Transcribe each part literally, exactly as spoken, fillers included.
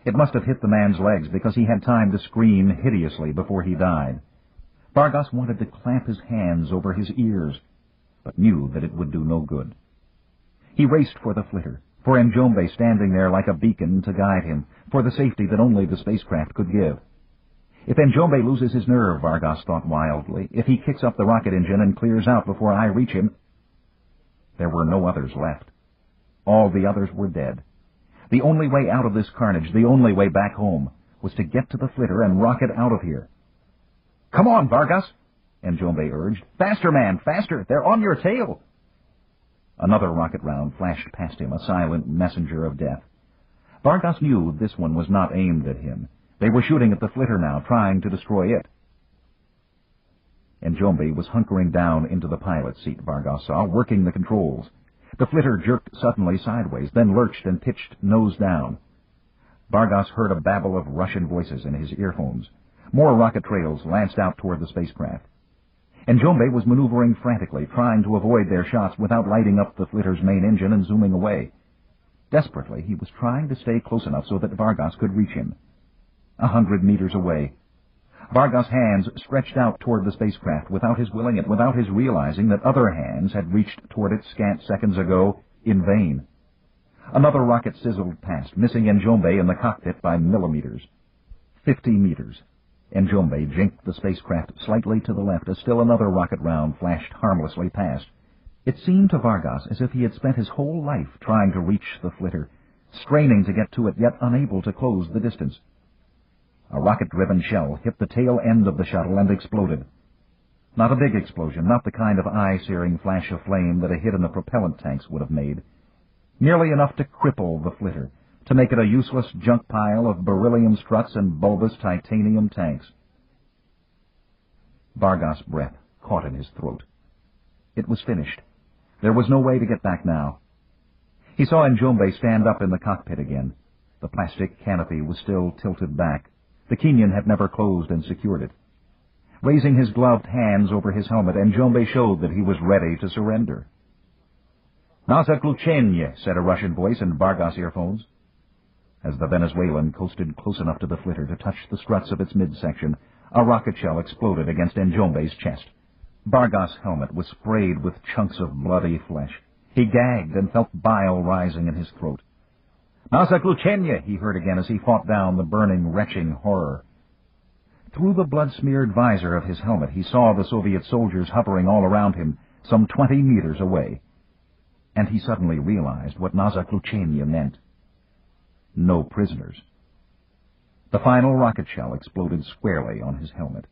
It must have hit the man's legs because he had time to scream hideously before he died. Vargas wanted to clamp his hands over his ears, but knew that it would do no good. He raced for the flitter, for Njombe standing there like a beacon to guide him, for the safety that only the spacecraft could give. If Njombe loses his nerve, Vargas thought wildly, if he kicks up the rocket engine and clears out before I reach him... There were no others left. All the others were dead. The only way out of this carnage, the only way back home, was to get to the flitter and rocket out of here. "Come on, Vargas," Njombe urged. "Faster, man, faster! They're on your tail!" Another rocket round flashed past him, a silent messenger of death. Vargas knew this one was not aimed at him. They were shooting at the flitter now, trying to destroy it. Njombe was hunkering down into the pilot's seat, Vargas saw, working the controls. The flitter jerked suddenly sideways, then lurched and pitched nose down. Vargas heard a babble of Russian voices in his earphones. More rocket trails lanced out toward the spacecraft. Njombe was maneuvering frantically, trying to avoid their shots without lighting up the flitter's main engine and zooming away. Desperately, he was trying to stay close enough so that Vargas could reach him. A hundred meters away. Vargas' hands stretched out toward the spacecraft without his willing it, without his realizing that other hands had reached toward it scant seconds ago in vain. Another rocket sizzled past, missing Njombe in the cockpit by millimeters. Fifty meters. Njombe jinked the spacecraft slightly to the left as still another rocket round flashed harmlessly past. It seemed to Vargas as if he had spent his whole life trying to reach the flitter, straining to get to it, yet unable to close the distance. A rocket-driven shell hit the tail end of the shuttle and exploded. Not a big explosion, not the kind of eye-searing flash of flame that a hit in the propellant tanks would have made. Merely enough to cripple the flitter, to make it a useless junk pile of beryllium struts and bulbous titanium tanks. Vargas' breath caught in his throat. It was finished. There was no way to get back now. He saw Njombe stand up in the cockpit again. The plastic canopy was still tilted back. The Kenyan had never closed and secured it. Raising his gloved hands over his helmet, Njombe showed that he was ready to surrender. "Na zaključenje," said a Russian voice in Vargas' earphones. As the Venezuelan coasted close enough to the flitter to touch the struts of its midsection, a rocket shell exploded against Njombe's chest. Vargas' helmet was sprayed with chunks of bloody flesh. He gagged and felt bile rising in his throat. "Na zaključenje," he heard again as he fought down the burning, retching horror. Through the blood-smeared visor of his helmet, he saw the Soviet soldiers hovering all around him, some twenty meters away. And he suddenly realized what "Na zaključenje" meant. No prisoners. The final rocket shell exploded squarely on his helmet.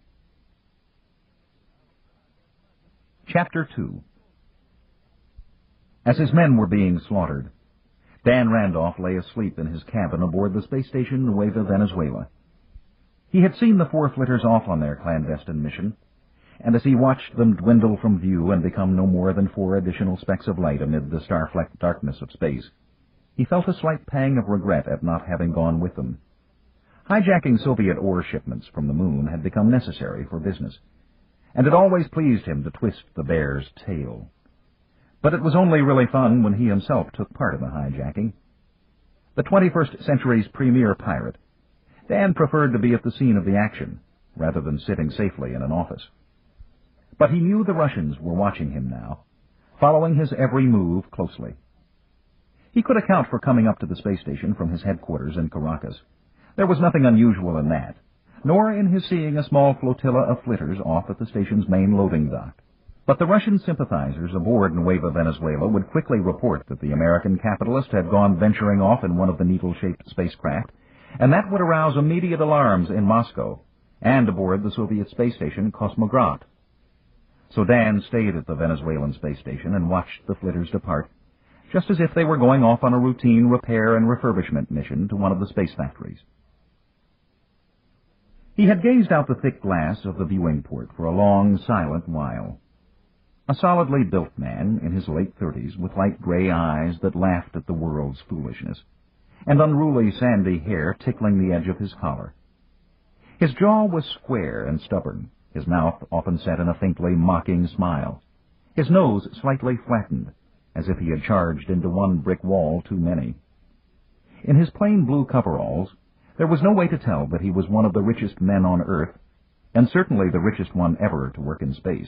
Chapter two. As his men were being slaughtered, Dan Randolph lay asleep in his cabin aboard the space station Nueva Venezuela. He had seen the four flitters off on their clandestine mission, and as he watched them dwindle from view and become no more than four additional specks of light amid the star-flecked darkness of space, he felt a slight pang of regret at not having gone with them. Hijacking Soviet ore shipments from the moon had become necessary for business, and it always pleased him to twist the bear's tail. But it was only really fun when he himself took part in the hijacking. The twenty-first century's premier pirate, Dan preferred to be at the scene of the action, rather than sitting safely in an office. But he knew the Russians were watching him now, following his every move closely. He could account for coming up to the space station from his headquarters in Caracas. There was nothing unusual in that, nor in his seeing a small flotilla of flitters off at the station's main loading dock. But the Russian sympathizers aboard Nueva Venezuela would quickly report that the American capitalist had gone venturing off in one of the needle-shaped spacecraft, and that would arouse immediate alarms in Moscow and aboard the Soviet space station Kosmograd. So Dan stayed at the Venezuelan space station and watched the flitters depart, just as if they were going off on a routine repair and refurbishment mission to one of the space factories. He had gazed out the thick glass of the viewing port for a long, silent while. A solidly built man in his late thirties with light gray eyes that laughed at the world's foolishness, and unruly sandy hair tickling the edge of his collar. His jaw was square and stubborn, his mouth often set in a faintly mocking smile, his nose slightly flattened, as if he had charged into one brick wall too many. In his plain blue coveralls, There was no way to tell that he was one of the richest men on Earth, and certainly the richest one ever to work in space.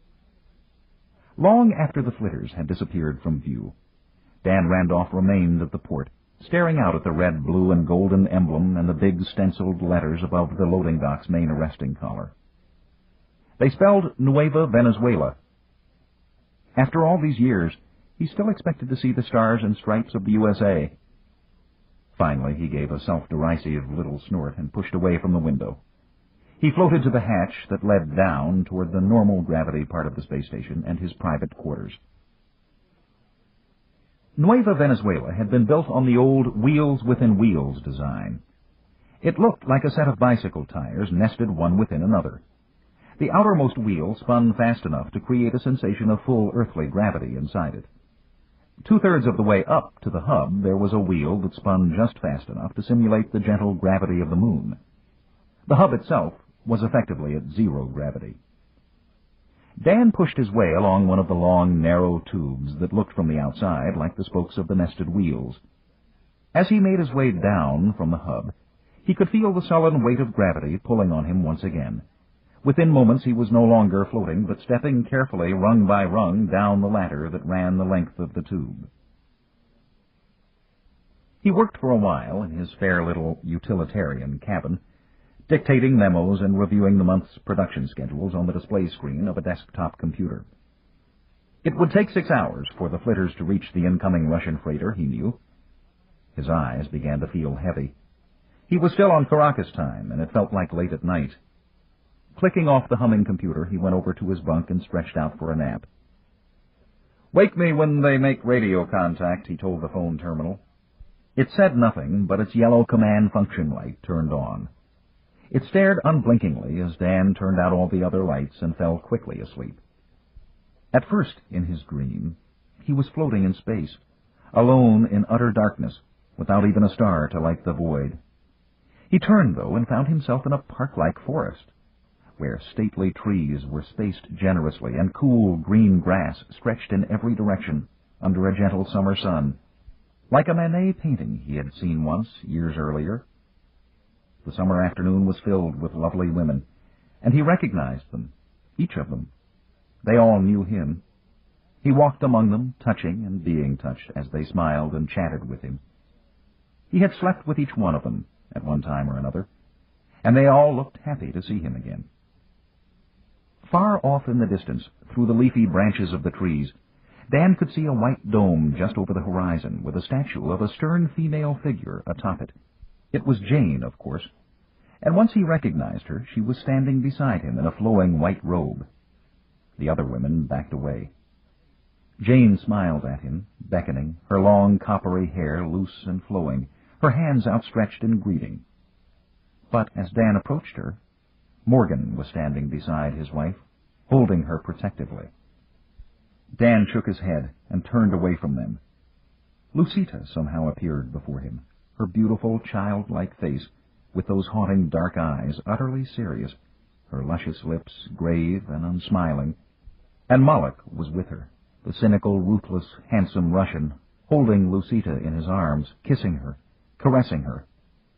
Long after the flitters had disappeared from view, Dan Randolph remained at the port, staring out at the red, blue, and golden emblem and the big stenciled letters above the loading dock's main arresting collar. They spelled Nueva Venezuela. After all these years, he still expected to see the stars and stripes of the U S A. Finally, he gave a self-derisive little snort and pushed away from the window. He floated to the hatch that led down toward the normal gravity part of the space station and his private quarters. Nueva Venezuela had been built on the old wheels-within-wheels design. It looked like a set of bicycle tires nested one within another. The outermost wheel spun fast enough to create a sensation of full earthly gravity inside it. Two-thirds of the way up to the hub, there was a wheel that spun just fast enough to simulate the gentle gravity of the moon. The hub itself was effectively at zero gravity. Dan pushed his way along one of the long, narrow tubes that looked from the outside like the spokes of the nested wheels. As he made his way down from the hub, he could feel the sullen weight of gravity pulling on him once again. Within moments he was no longer floating, but stepping carefully, rung by rung, down the ladder that ran the length of the tube. He worked for a while in his fair little utilitarian cabin, dictating memos and reviewing the month's production schedules on the display screen of a desktop computer. It would take six hours for the flitters to reach the incoming Russian freighter, he knew. His eyes began to feel heavy. He was still on Caracas time, and it felt like late at night. Clicking off the humming computer, he went over to his bunk and stretched out for a nap. "Wake me when they make radio contact," he told the phone terminal. It said nothing, but its yellow command function light turned on. It stared unblinkingly as Dan turned out all the other lights and fell quickly asleep. At first, in his dream, he was floating in space, alone in utter darkness, without even a star to light the void. He turned, though, and found himself in a park-like forest, where stately trees were spaced generously and cool green grass stretched in every direction under a gentle summer sun, like a Manet painting he had seen once, years earlier. The summer afternoon was filled with lovely women, and he recognized them, each of them. They all knew him. He walked among them, touching and being touched as they smiled and chatted with him. He had slept with each one of them at one time or another, and they all looked happy to see him again. Far off in the distance, through the leafy branches of the trees, Dan could see a white dome just over the horizon, with a statue of a stern female figure atop it. It was Jane, of course, and once he recognized her, she was standing beside him in a flowing white robe. The other women backed away. Jane smiled at him, beckoning, her long coppery hair loose and flowing, her hands outstretched in greeting. But as Dan approached her, Morgan was standing beside his wife, holding her protectively. Dan shook his head and turned away from them. Lucita somehow appeared before him, her beautiful, childlike face, with those haunting dark eyes, utterly serious, her luscious lips grave and unsmiling. And Moloch was with her, the cynical, ruthless, handsome Russian, holding Lucita in his arms, kissing her, caressing her.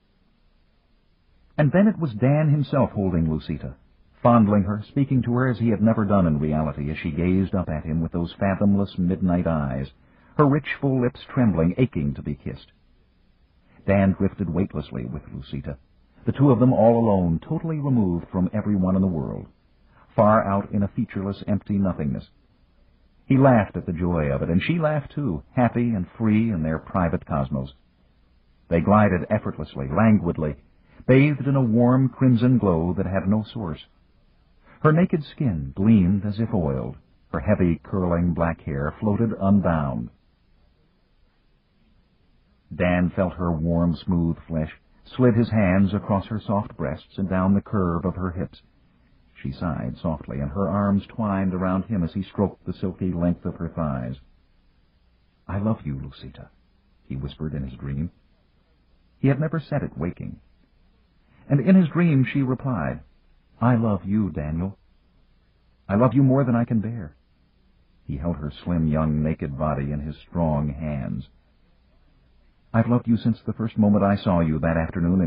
And then it was Dan himself holding Lucita, fondling her, speaking to her as he had never done in reality as she gazed up at him with those fathomless midnight eyes, her rich, full lips trembling, aching to be kissed. Dan drifted weightlessly with Lucita, the two of them all alone, totally removed from everyone in the world, far out in a featureless, empty nothingness. He laughed at the joy of it, and she laughed too, happy and free in their private cosmos. They glided effortlessly, languidly, bathed in a warm crimson glow that had no source. Her naked skin gleamed as if oiled, her heavy, curling black hair floated unbound. Dan felt her warm, smooth flesh, slid his hands across her soft breasts and down the curve of her hips. She sighed softly, and her arms twined around him as he stroked the silky length of her thighs. "I love you, Lucita," he whispered in his dream. He had never said it waking. And in his dream she replied, "I love you, Daniel. I love you more than I can bear." He held her slim, young, naked body in his strong hands. "I've loved you since the first moment I saw you that afternoon